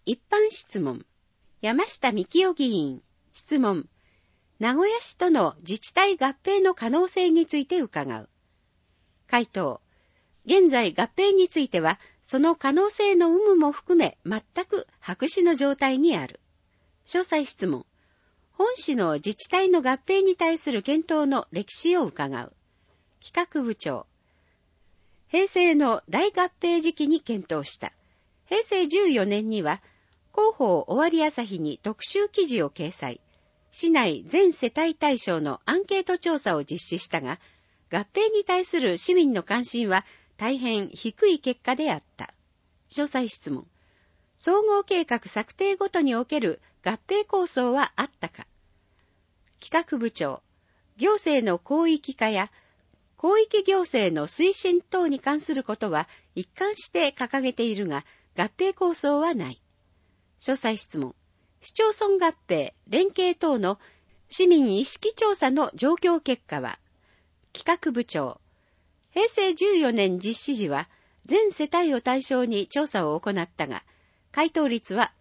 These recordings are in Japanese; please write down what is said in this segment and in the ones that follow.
一般質問。山下幹夫議員。質問。名古屋市との自治体合併の可能性について伺う。回答。現在合併については、その可能性の有無も含め全く白紙の状態にある。詳細質問。本市の自治体の合併に対する検討の歴史を伺う。企画部長。平成の大合併時期に検討した。平成14年には、広報終わり朝日に特集記事を掲載。市内全世帯対象のアンケート調査を実施したが、合併に対する市民の関心は大変低い結果であった。詳細質問。総合計画策定ごとにおける合併構想はあったか。企画部長。行政の広域化や広域行政の推進等に関することは一貫して掲げているが、合併構想はない。詳細質問。市町村合併、連携等の市民意識調査の状況結果は。企画部長。平成14年実施時は全世帯を対象に調査を行ったが、回答率は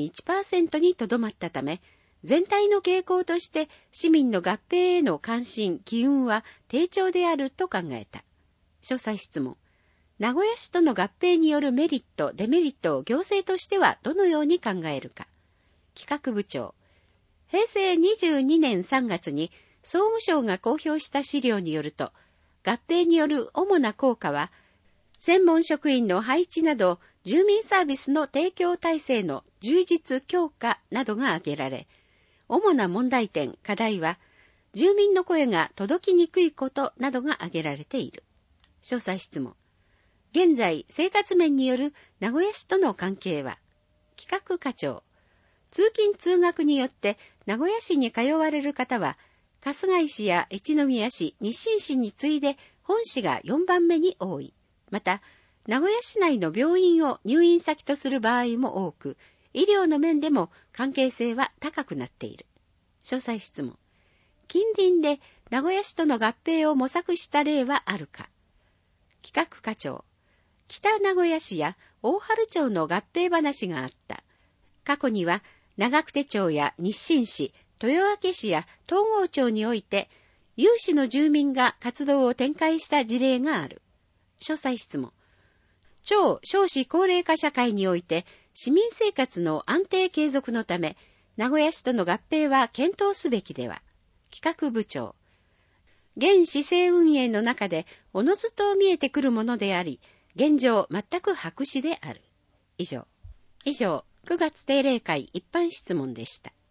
6.1% にとどまったため、全体の傾向として市民の合併への関心、機運は低調であると考えた。詳細質問。名古屋市との合併によるメリット、デメリットを行政としてはどのように考えるか。企画部長。平成22年3月に総務省が公表した資料によると、合併による主な効果は、専門職員の配置など、住民サービスの提供体制の充実強化などが挙げられ、主な問題点、課題は、住民の声が届きにくいことなどが挙げられている。詳細質問。現在、生活面による名古屋市との関係は、企画課長。通勤通学によって名古屋市に通われる方は、春日井市や一宮市、日進市に次いで本市が4番目に多い。また、名古屋市内の病院を入院先とする場合も多く、医療の面でも関係性は高くなっている。詳細質問。近隣で名古屋市との合併を模索した例はあるか。企画課長。北名古屋市や大原町の合併話があった。過去には長久手町や日進市、豊明市や東郷町において、有志の住民が活動を展開した事例がある。詳細質問。超少子高齢化社会において、市民生活の安定継続のため、名古屋市との合併は検討すべきでは。企画部長。現市政運営の中で、おのずと見えてくるものであり、現状全く白紙である。以上、9月定例会一般質問でした。